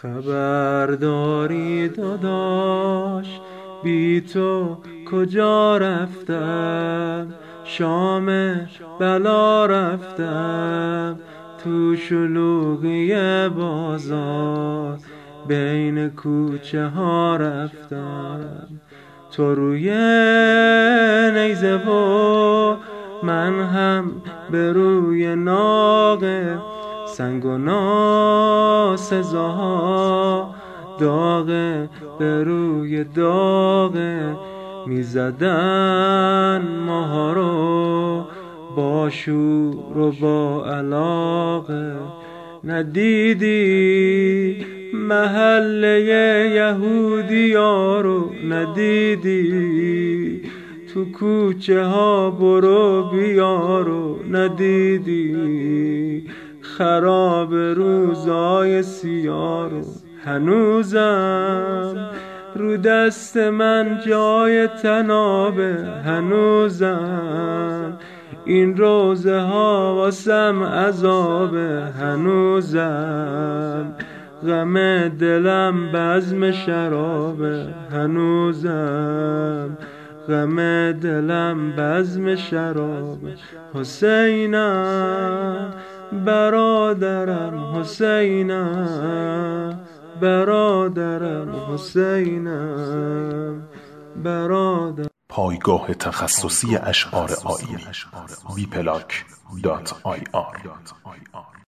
خبرداری داداش بی تو کجا رفتم، شام بلا رفتم تو شلوغی بازار، بین کوچه ها رفتم. تو روی نیزه و من هم به روی ناقه، سنگ و ناسزاها داغه به روی داغه، میزدن ماها رو با شور و با علاقه. ندیدی محله یهودیا رو، ندیدی تو کوچه ها برو بیا رو، ندیدی خراب روزای سیاه رو. هنوزم رو دست من جای تنابه، هنوزم این روزه ها واسم عذابه، هنوزم غم دلم بزم شرابه، هنوزم غم دلم بزم شرابه. حسینم برادرم، حسینم برادرم، حسینم برادرم. پایگاه تخصصی اشعار آیینی wplac.ir